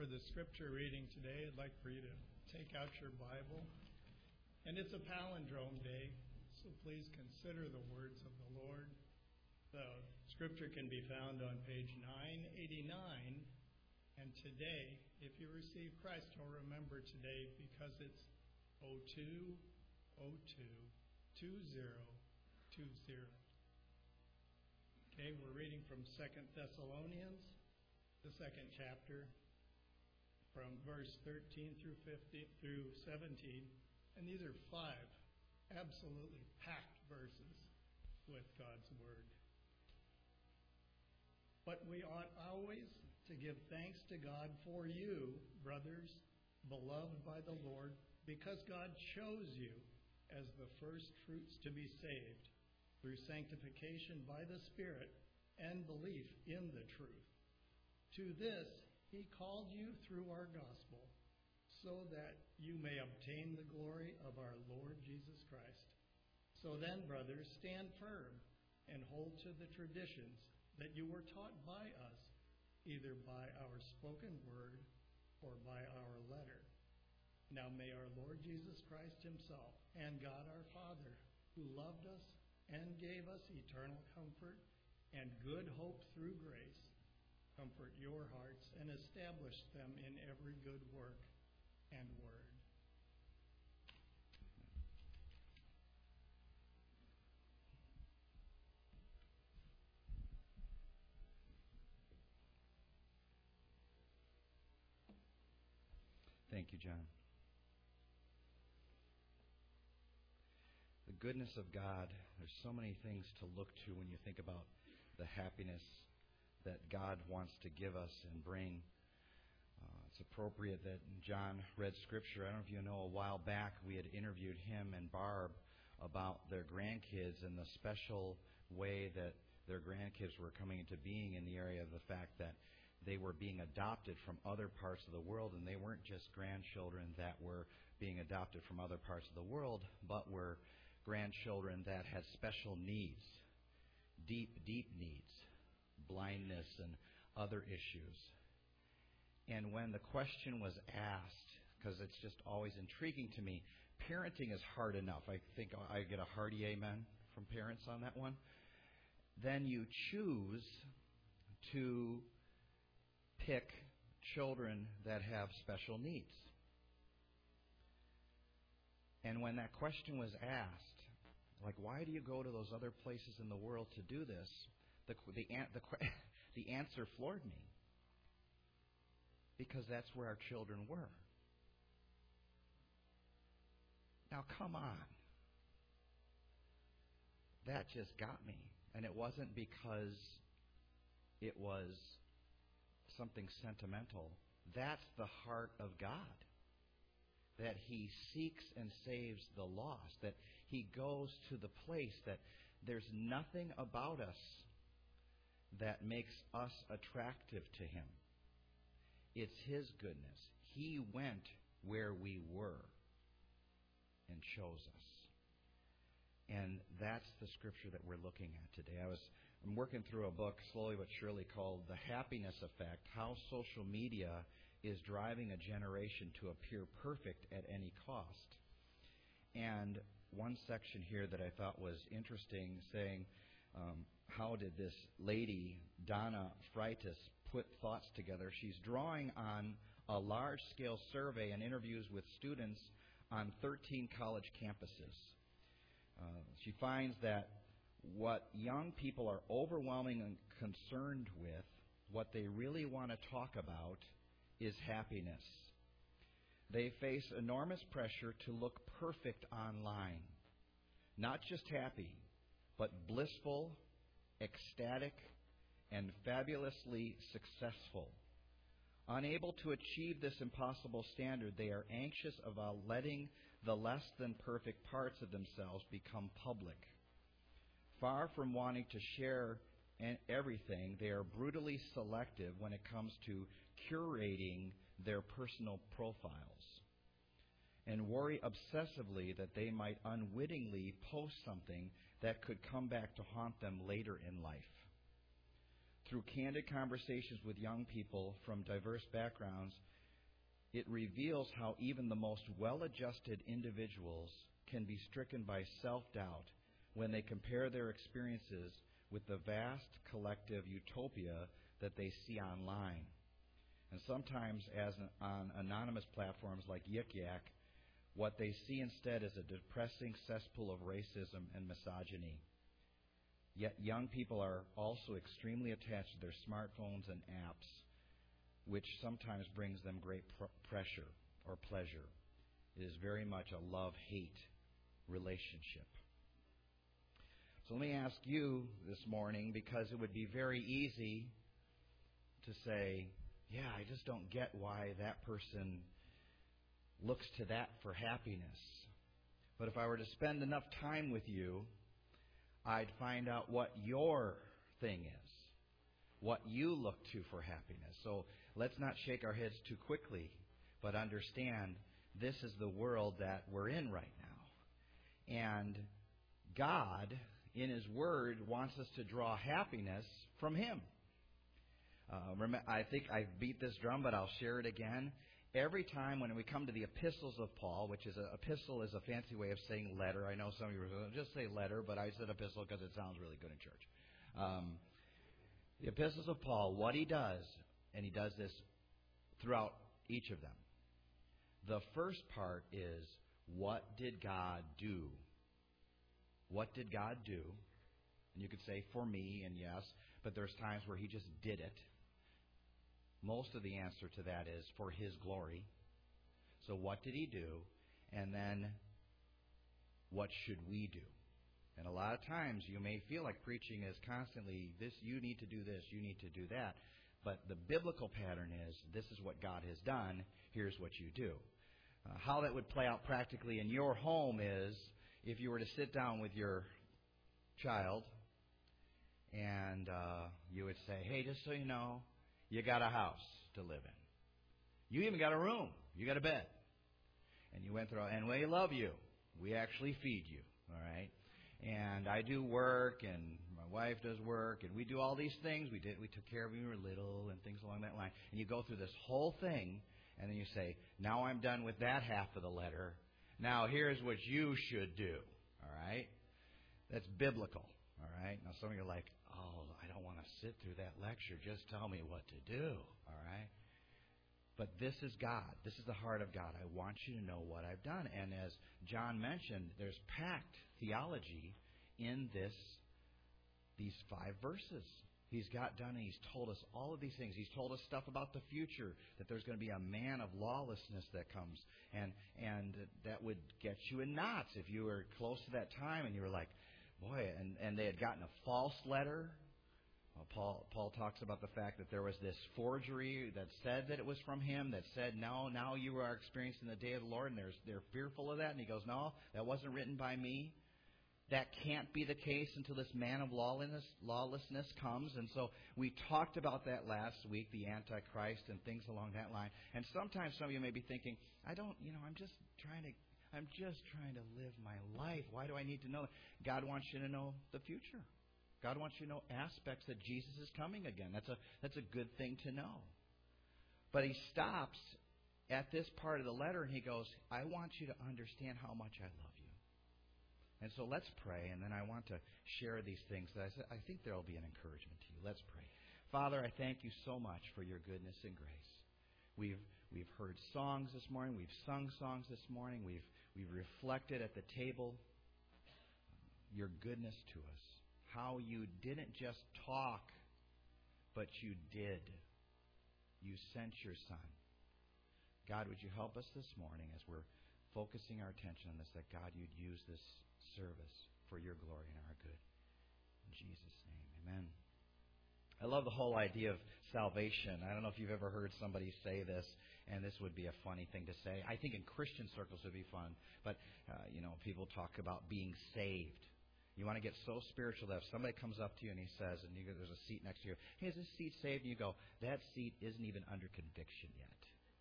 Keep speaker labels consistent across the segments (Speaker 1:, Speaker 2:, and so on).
Speaker 1: for the scripture reading today, I'd like for you to take out your Bible. And it's a palindrome day, so please consider the words of the Lord. The scripture can be found on page 989. And today, if you receive Christ, you'll remember today because it's 02/02/2020. Okay, we're reading from 2 Thessalonians, the second chapter, from verse 13 through 17. And these are 5 absolutely packed verses with God's Word. But we ought always to give thanks to God for you, brothers, beloved by the Lord, because God chose you as the first fruits to be saved through sanctification by the Spirit and belief in the truth. To this He called you through our gospel, so that you may obtain the glory of our Lord Jesus Christ. So then, brothers, stand firm and hold to the traditions that you were taught by us, either by our spoken word or by our letter. Now may our Lord Jesus Christ Himself and God our Father, who loved us and gave us eternal comfort and good hope through grace, comfort your hearts and establish them in every good work and word.
Speaker 2: Thank you, John. The goodness of God, there's so many things to look to when you think about the happiness that God wants to give us and bring. It's appropriate that John read Scripture. I don't know if you know, a while back we had interviewed him and Barb about their grandkids and the special way that their grandkids were coming into being in the area of the fact that they were being adopted from other parts of the world, and they weren't just grandchildren that were being adopted from other parts of the world, but were grandchildren that had special needs, deep needs, blindness and other issues. And when the question was asked, because it's just always intriguing to me, parenting is hard enough. I think I get a hearty amen from parents on that one. Then you choose to pick children that have special needs. And when that question was asked, like, why do you go to those other places in the world to do this? The answer floored me. Because that's where our children were. Now, come on. That just got me. And it wasn't because it was something sentimental. That's the heart of God. That He seeks and saves the lost. That He goes to the place that there's nothing about us that makes us attractive to Him. It's His goodness. He went where we were and chose us. And that's the scripture that we're looking at today. I'm working through a book, slowly but surely, called The Happiness Effect, How Social Media is Driving a Generation to Appear Perfect at Any Cost. And one section here that I thought was interesting, saying, how did this lady, Donna Freitas, put thoughts together? She's drawing on a large-scale survey and interviews with students on 13 college campuses. She finds that what young people are overwhelmingly concerned with, what they really want to talk about, is happiness. They face enormous pressure to look perfect online. Not just happy, but blissful, ecstatic, and fabulously successful. Unable to achieve this impossible standard, they are anxious about letting the less than perfect parts of themselves become public. Far from wanting to share everything, they are brutally selective when it comes to curating their personal profiles, and worry obsessively that they might unwittingly post something that could come back to haunt them later in life. through candid conversations with young people from diverse backgrounds, it reveals how even the most well-adjusted individuals can be stricken by self-doubt when they compare their experiences with the vast collective utopia that they see online. And sometimes, on anonymous platforms like Yik Yak, what they see instead is a depressing cesspool of racism and misogyny. Yet young people are also extremely attached to their smartphones and apps, which sometimes brings them great pressure or pleasure. It is very much a love-hate relationship. So let me ask you this morning, because it would be very easy to say, yeah, I just don't get why that person looks to that for happiness. But if I were to spend enough time with you, I'd find out what your thing is, what you look to for happiness. So let's not shake our heads too quickly, but understand this is the world that we're in right now. And God, in His Word, wants us to draw happiness from Him. I think I've beat this drum, but I'll share it again. Every time when we come to the epistles of Paul, which is epistle is a fancy way of saying letter. I know some of you are just say letter, but I said epistle because it sounds really good in church. The epistles of Paul, what he does, and he does this throughout each of them. The first part is, what did God do? What did God do? And you could say, for me, and yes, but there's times where He just did it. Most of the answer to that is for His glory. So what did He do? And then, what should we do? And a lot of times you may feel like preaching is constantly, this, you need to do this, you need to do that. But the biblical pattern is, this is what God has done, here's what you do. How that would play out practically in your home is, if you were to sit down with your child and you would say, hey, just so you know, you got a house to live in. You even got a room. You got a bed. And you went through, and we love you. We actually feed you, all right? And I do work, and my wife does work, and we do all these things. We took care of you when you were little and things along that line. And you go through this whole thing, and then you say, now I'm done with that half of the letter. Now here's what you should do, all right? That's biblical, all right? Now some of you are like, oh, I don't want to sit through that lecture. Just tell me what to do, all right? But this is God. This is the heart of God. I want you to know what I've done. And as John mentioned, there's packed theology in these 5 verses. He's got done, and He's told us all of these things. He's told us stuff about the future, that there's going to be a man of lawlessness that comes, and that would get you in knots if you were close to that time and you were like, boy, and they had gotten a false letter. Well, Paul talks about the fact that there was this forgery that said that it was from him, that said, no, now you are experiencing the day of the Lord, and they're fearful of that. And he goes, no, that wasn't written by me. That can't be the case until this man of lawlessness comes. And so we talked about that last week, the Antichrist and things along that line. And sometimes some of you may be thinking, I'm just trying to live my life. Why do I need to know? God wants you to know the future. God wants you to know aspects that Jesus is coming again. That's a good thing to know. But he stops at this part of the letter and he goes, I want you to understand how much I love you. And so let's pray, and then I want to share these things that I think there will be an encouragement to you. Let's pray. Father, I thank you so much for your goodness and grace. We've heard songs this morning. We've sung songs this morning. We've reflected at the table your goodness to us. How you didn't just talk, but you did. You sent your Son. God, would you help us this morning as we're focusing our attention on this, that God, you'd use this service for your glory and our good. In Jesus' name, amen. I love the whole idea of salvation. I don't know if you've ever heard somebody say this, and this would be a funny thing to say. I think in Christian circles it would be fun, but people talk about being saved. You want to get so spiritual that if somebody comes up to you and he says, and there's a seat next to you, hey, is this seat saved? And you go, that seat isn't even under conviction yet.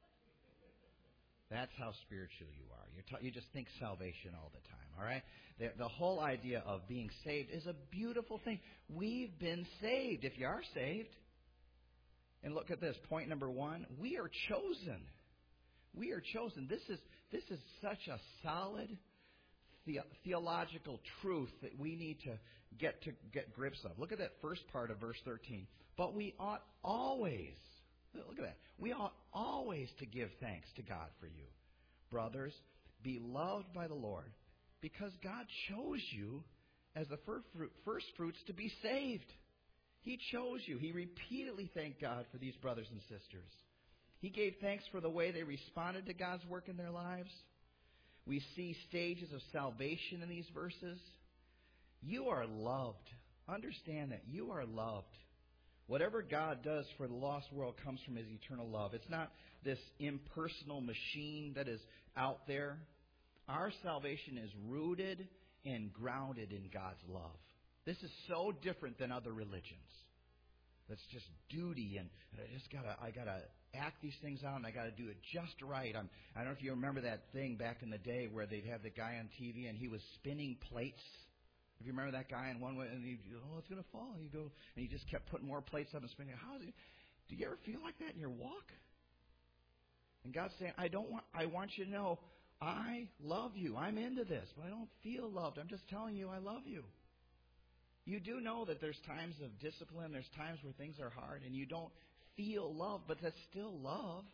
Speaker 2: That's how spiritual you are. You just think salvation all the time, all right? The whole idea of being saved is a beautiful thing. We've been saved. If you are saved, And look at this. Point number 1, we are chosen. We are chosen. This is such a solid theological truth that we need to get grips of. Look at that first part of verse 13. But we ought always, look at that, we ought always to give thanks to God for you, brothers, beloved by the Lord, because God chose you as the first fruits to be saved. He chose you. He repeatedly thanked God for these brothers and sisters. He gave thanks for the way they responded to God's work in their lives. We see stages of salvation in these verses. You are loved. Understand that. You are loved. Whatever God does for the lost world comes from His eternal love. It's not this impersonal machine that is out there. Our salvation is rooted and grounded in God's love. This is so different than other religions. That's just duty, and I gotta act these things out, and I gotta do it just right. I don't know if you remember that thing back in the day where they'd have the guy on TV and he was spinning plates. If you remember that guy in one way, and it's gonna fall. You go, and he just kept putting more plates up and spinning. Do you ever feel like that in your walk? And God's saying, I want you to know, I love you. I'm into this, but I don't feel loved. I'm just telling you I love you. You do know that there's times of discipline, there's times where things are hard, and you don't feel love, but that's still love.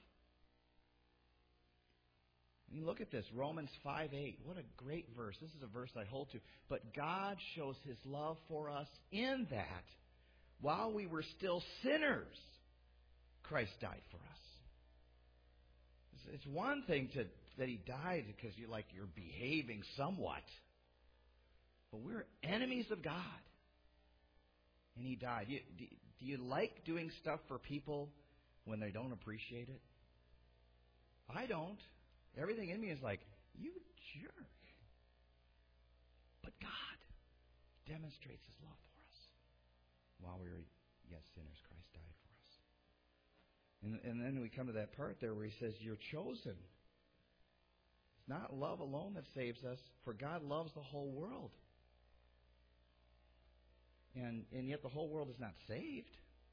Speaker 2: I mean, look at this, Romans 5:8. What a great verse. This is a verse I hold to. But God shows His love for us in that, while we were still sinners, Christ died for us. It's one thing that He died because you're behaving somewhat. But we're enemies of God. And He died. Do you like doing stuff for people when they don't appreciate it? I don't. Everything in me is like, you jerk. But God demonstrates His love for us. While we were yet sinners, Christ died for us. And then we come to that part there where He says, you're chosen. It's not love alone that saves us, for God loves the whole world. And yet the whole world is not saved.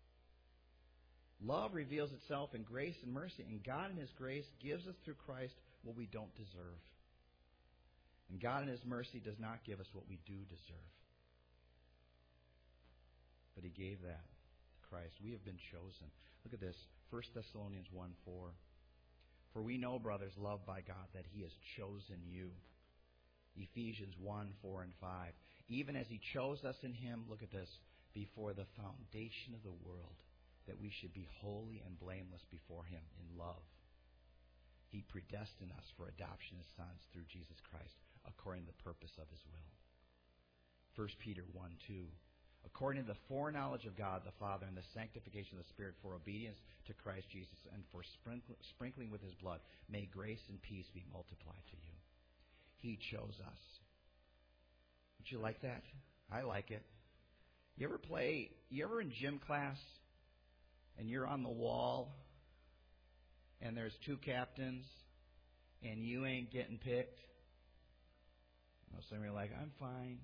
Speaker 2: Love reveals itself in grace and mercy, and God in His grace gives us through Christ what we don't deserve. And God in His mercy does not give us what we do deserve. But He gave that to Christ. We have been chosen. Look at this, 1 Thessalonians 1:4. For we know, brothers, loved by God, that He has chosen you. Ephesians 1:4 and 5. Even as He chose us in Him, look at this, before the foundation of the world, that we should be holy and blameless before Him in love. He predestined us for adoption as sons through Jesus Christ, according to the purpose of His will. 1 Peter 1:2. According to the foreknowledge of God the Father and the sanctification of the Spirit for obedience to Christ Jesus and for sprinkling with His blood, may grace and peace be multiplied to you. He chose us. Don't you like that? I like it. You ever in gym class and you're on the wall and there's two captains and you ain't getting picked? Most of them are like, I'm fine.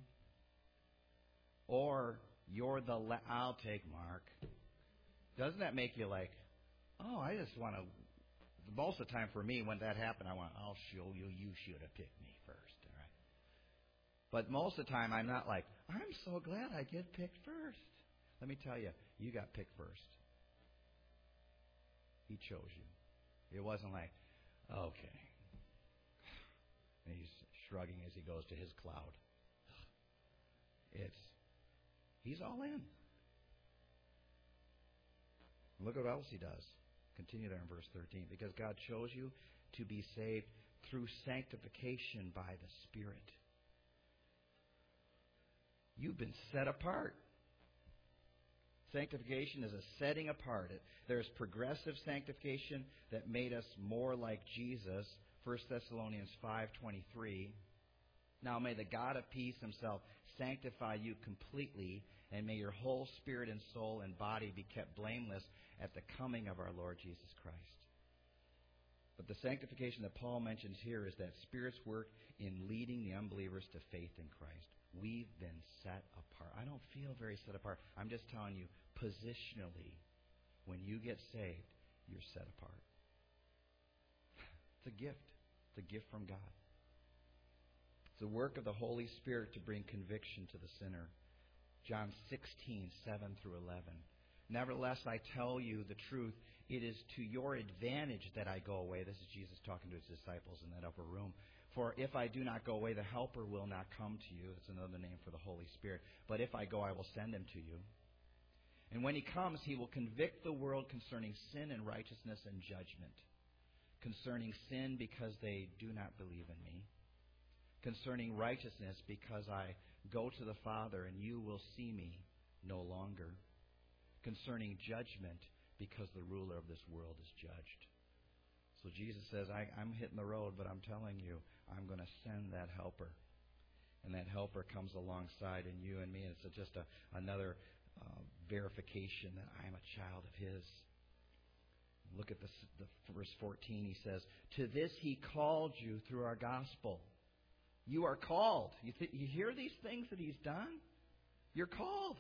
Speaker 2: Or you're I'll take Mark. Doesn't that make you like, oh, I just want to, most of the time for me when that happened, I'll show you, you should have picked me first. All right? But most of the time I'm not like, I'm so glad I get picked first. Let me tell you, you got picked first. He chose you. It wasn't like, okay. And he's shrugging as he goes to his cloud. He's all in. Look at what else He does. Continue there in verse 13. Because God chose you to be saved through sanctification by the Spirit. You've been set apart. Sanctification is a setting apart. There's progressive sanctification that made us more like Jesus. 1 Thessalonians 5:23. Now may the God of peace Himself sanctify you completely, and may your whole spirit and soul and body be kept blameless at the coming of our Lord Jesus Christ. But the sanctification that Paul mentions here is that Spirit's work in leading the unbelievers to faith in Christ. We've been set apart. I don't feel very set apart. I'm just telling you, positionally, When you get saved, you're set apart. It's a gift. It's a gift from God. It's the work of the Holy Spirit to bring conviction to the sinner. John 16:7 through 11. Nevertheless, I tell you the truth. It is to your advantage that I go away. This is Jesus talking to his disciples in that upper room. For if I do not go away, the Helper will not come to you. It's another name for the Holy Spirit. But if I go, I will send him to you. And when he comes, he will convict the world concerning sin and righteousness and judgment. Concerning sin, because they do not believe in me. Concerning righteousness, because I go to the Father and you will see me no longer. Concerning judgment, because the ruler of this world is judged. So Jesus says, I'm hitting the road, but I'm telling you, I'm going to send that helper. And that helper comes alongside in you and me. And it's just another verification that I'm a child of his. Look at the verse 14. He says, to this he called you through our gospel. You are called. You hear these things that he's done? You're called.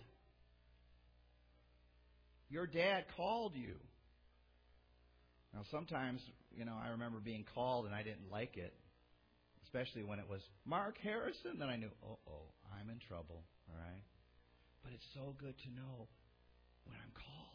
Speaker 2: Your dad called you. Now, sometimes, I remember being called and I didn't like it, especially when it was Mark Harrison. Then I knew, I'm in trouble, all right? But it's so good to know when I'm called.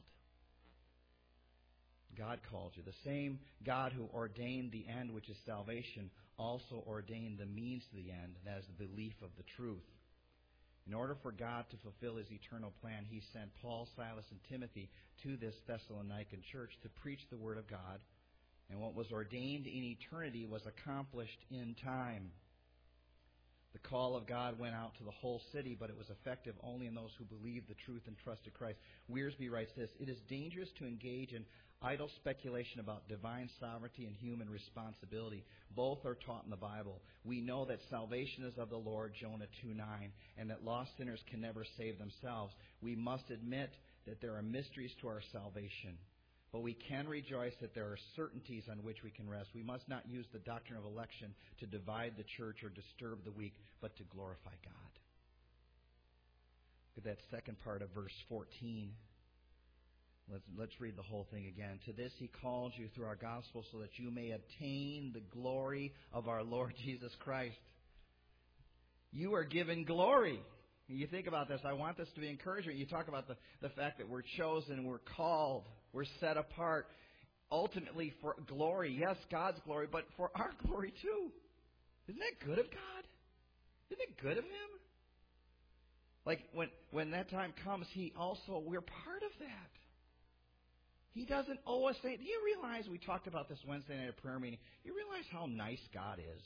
Speaker 2: God called you. The same God who ordained the end, which is salvation, also ordained the means to the end, and that is the belief of the truth. In order for God to fulfill his eternal plan, he sent Paul, Silas, and Timothy to this Thessalonican church to preach the Word of God. And what was ordained in eternity was accomplished in time. The call of God went out to the whole city, but it was effective only in those who believed the truth and trusted Christ. Wiersbe writes this, it is dangerous to engage in idle speculation about divine sovereignty and human responsibility. Both are taught in the Bible. We know that salvation is of the Lord, Jonah 2:9, and that lost sinners can never save themselves. We must admit that there are mysteries to our salvation. But we can rejoice that there are certainties on which we can rest. We must not use the doctrine of election to divide the church or disturb the weak, but to glorify God. Look at that second part of verse 14. Let's read the whole thing again. To this he called you through our gospel so that you may obtain the glory of our Lord Jesus Christ. You are given glory. You think about this. I want this to be encouragement. You talk about the fact that we're chosen, we're called, we're set apart. Ultimately for glory. Yes, God's glory, but for our glory too. Isn't that good of God? Isn't it good of him? Like when that time comes, we're part of that. He doesn't owe us anything. Do you realize, we talked about this Wednesday night at prayer meeting, you realize how nice God is?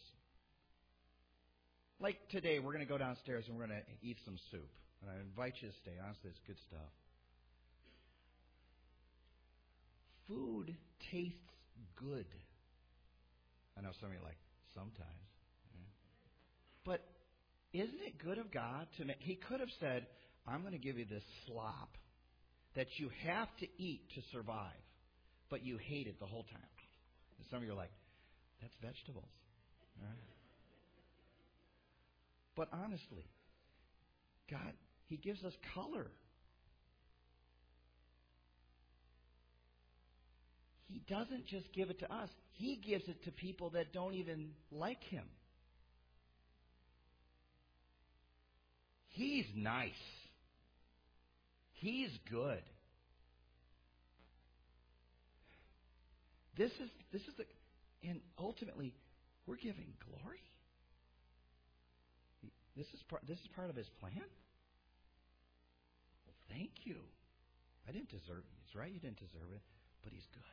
Speaker 2: Like today, we're going to go downstairs and we're going to eat some soup. And I invite you to stay. Honestly, it's good stuff. Food tastes good. I know some of you are like, sometimes. But isn't it good of God to make... He could have said, I'm going to give you this slop that you have to eat to survive, but you hate it the whole time. And some of you are like, that's vegetables. All right? But honestly, God, he gives us color. He doesn't just give it to us. He gives it to people that don't even like him. He's nice. He's good. This is and ultimately, we're giving glory. This is part of his plan. Well, thank you. I didn't deserve it. It's right, you didn't deserve it, but he's good.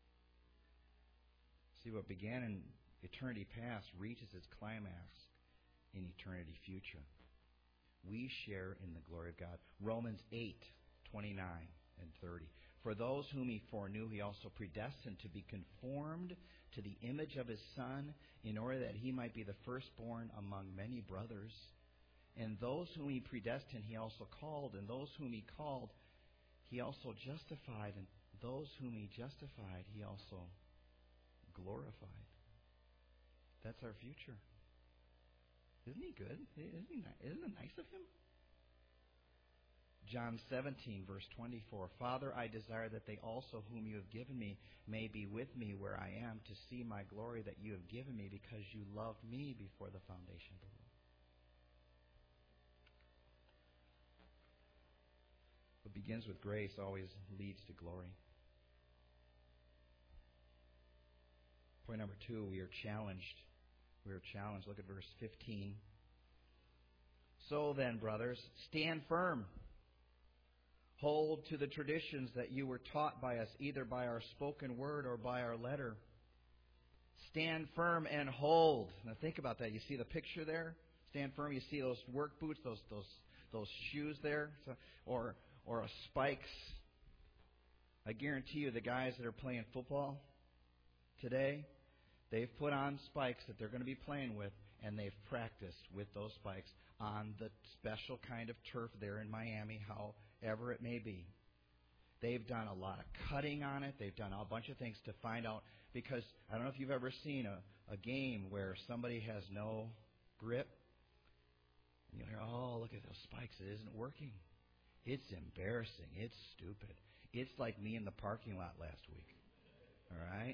Speaker 2: See, what began in eternity past reaches its climax in eternity future. We share in the glory of God. Romans 8:29 and 30. For those whom he foreknew, he also predestined to be conformed to the image of his Son, in order that he might be the firstborn among many brothers. And those whom he predestined, he also called. And those whom he called, he also justified. And those whom he justified, he also glorified. That's our future. Isn't he good? Isn't it nice of him? John 17, verse 24. Father, I desire that they also whom you have given me may be with me where I am, to see my glory that you have given me, because you loved me before the foundation of the world. What begins with grace always leads to glory. Point number 2, we are challenged. We are challenged. Look at verse 15. So then, brothers, stand firm. Hold to the traditions that you were taught by us, either by our spoken word or by our letter. Stand firm and hold. Now think about that. You see the picture there? Stand firm. You see those work boots, those shoes there, or a spikes. I guarantee you, the guys that are playing football today, they've put on spikes that they're going to be playing with, and they've practiced with those spikes on the special kind of turf there in Miami, however it may be. They've done a lot of cutting on it. They've done a bunch of things to find out, because I don't know if you've ever seen a game where somebody has no grip. And you'll hear, oh, look at those spikes. It isn't working. It's embarrassing. It's stupid. It's like me in the parking lot last week. All right?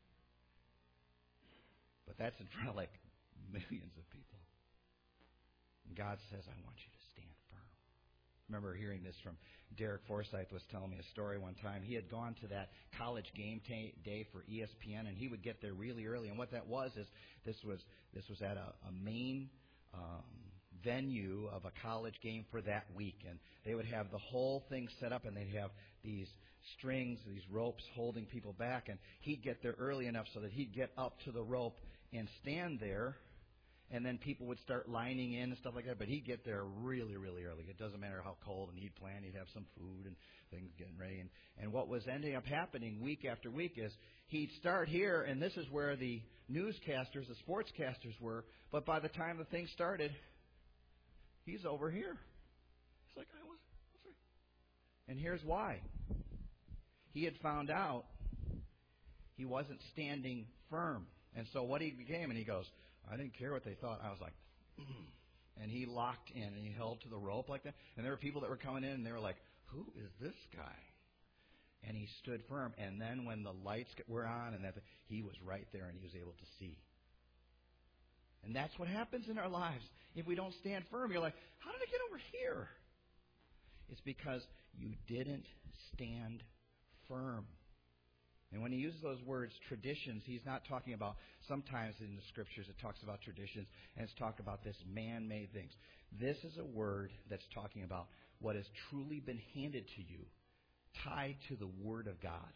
Speaker 2: But that's in front of like millions of people. And God says, I want you to stand firm. I remember hearing this from Derek Forsyth. Was telling me a story one time. He had gone to that college game day for ESPN, and he would get there really early. And what that was is this was at a main venue of a college game for that week, and they would have the whole thing set up, and they'd have these strings, these ropes holding people back, and he'd get there early enough so that he'd get up to the rope and stand there, and then people would start lining in and stuff like that, but he'd get there really, really early. It doesn't matter how cold, and he'd plan, he'd have some food and things getting ready, and what was ending up happening week after week is he'd start here, and this is where the newscasters, the sportscasters were, but by the time the thing started, he's over here. He's like, I was sorry. And here's why. He had found out he wasn't standing firm. And so what he became, and he goes, I didn't care what they thought. I was like, and he locked in, and he held to the rope like that. And there were people that were coming in, and they were like, who is this guy? And he stood firm. And then when the lights were on, and he was right there, and he was able to see. And that's what happens in our lives. If we don't stand firm, you're like, how did I get over here? It's because you didn't stand firm. And when he uses those words, traditions, he's not talking about, sometimes in the Scriptures it talks about traditions, and it's talked about this man-made things. This is a word that's talking about what has truly been handed to you, tied to the Word of God.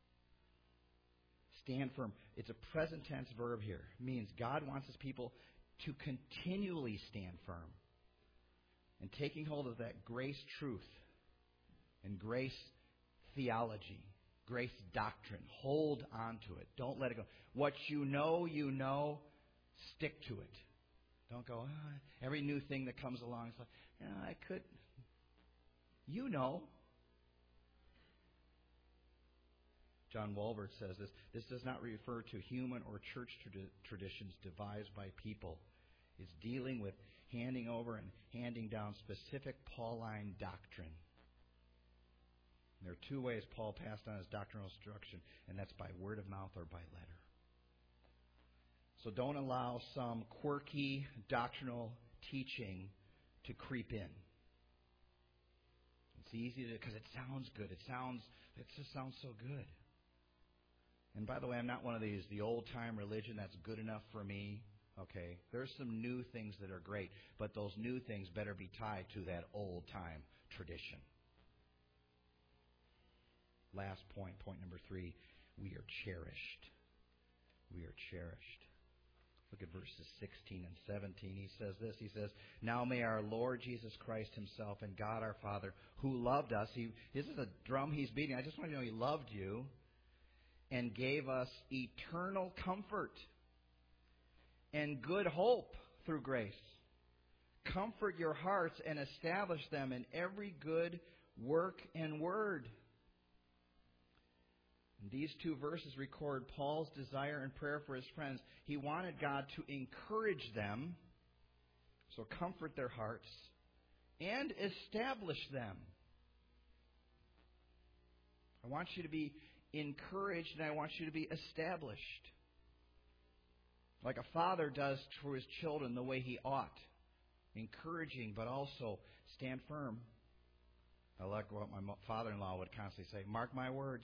Speaker 2: Stand firm. It's a present tense verb here. It means God wants His people to continually stand firm. And taking hold of that grace truth and grace theology, grace doctrine. Hold on to it. Don't let it go. What you know, stick to it. Don't go, every new thing that comes along, it's like, I could. You know. John Walbert says this. This does not refer to human or church traditions devised by people. It's dealing with handing over and handing down specific Pauline doctrine. There are two ways Paul passed on his doctrinal instruction, and that's by word of mouth or by letter. So don't allow some quirky doctrinal teaching to creep in. It's easy to, because it sounds good. It just sounds so good. And by the way, I'm not one of these, the old-time religion that's good enough for me. Okay, there's some new things that are great, but those new things better be tied to that old-time tradition. Last point number 3, we are cherished. We are cherished. Look at verses 16 and 17. He says this. He says, now may our Lord Jesus Christ Himself and God our Father, who loved us. This is a drum He's beating. I just want you to know He loved you and gave us eternal comfort and good hope through grace. Comfort your hearts and establish them in every good work and word. These two verses record Paul's desire and prayer for his friends. He wanted God to encourage them, so comfort their hearts, and establish them. I want you to be encouraged, and I want you to be established. Like a father does for his children the way he ought. Encouraging, but also stand firm. I like what my father-in-law would constantly say, mark my words.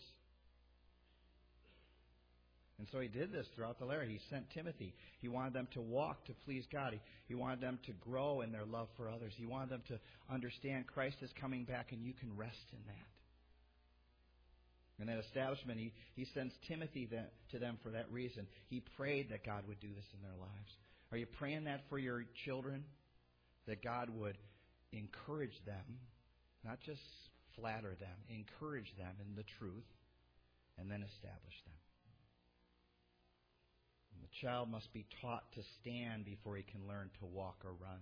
Speaker 2: And so he did this throughout the letter. He sent Timothy. He wanted them to walk to please God. He wanted them to grow in their love for others. He wanted them to understand Christ is coming back, and you can rest in that. In that establishment, he sends Timothy to them for that reason. He prayed that God would do this in their lives. Are you praying that for your children? That God would encourage them, not just flatter them, encourage them in the truth, and then establish them. And the child must be taught to stand before he can learn to walk or run.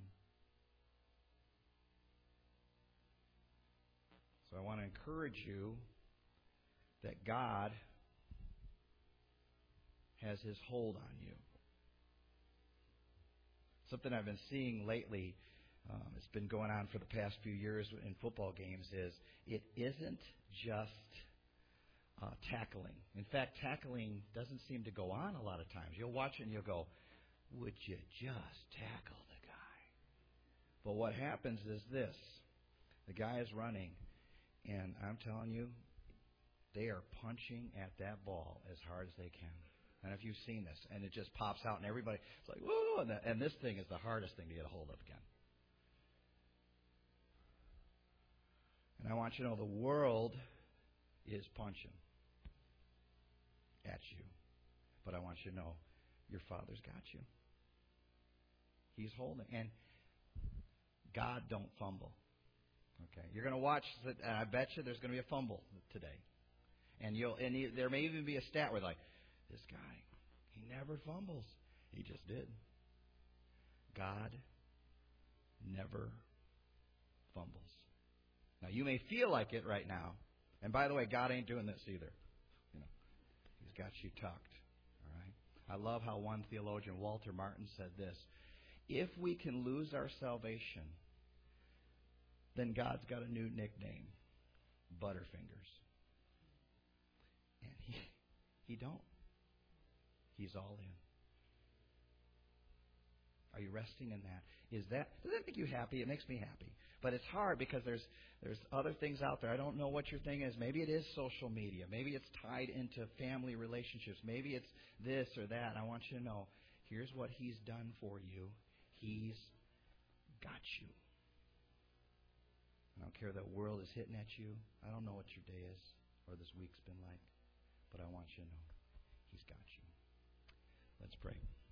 Speaker 2: So I want to encourage you that God has His hold on you. Something I've been seeing lately, it's been going on for the past few years in football games, is it isn't just tackling. In fact, tackling doesn't seem to go on a lot of times. You'll watch it and you'll go, would you just tackle the guy? But what happens is this. The guy is running, and I'm telling you, they are punching at that ball as hard as they can. And if you've seen this, and it just pops out, and everybody, it's like, whoa, and this thing is the hardest thing to get a hold of again. And I want you to know the world is punching at you. But I want you to know your Father's got you. He's holding. And God don't fumble. Okay? You're going to watch, and I bet you there's going to be a fumble today. And there may even be a stat where like, this guy, he never fumbles. He just did. God never fumbles. Now, you may feel like it right now. And by the way, God ain't doing this either. You know, He's got you tucked. All right? I love how one theologian, Walter Martin, said this. If we can lose our salvation, then God's got a new nickname, Butterfingers. And he don't. He's all in. Are you resting in that? Does that make you happy? It makes me happy. But it's hard because there's other things out there. I don't know what your thing is. Maybe it is social media. Maybe it's tied into family relationships. Maybe it's this or that. I want you to know, here's what He's done for you. He's got you. I don't care that world is hitting at you. I don't know what your day is or this week's been like. But I want you to know He's got you. Let's pray.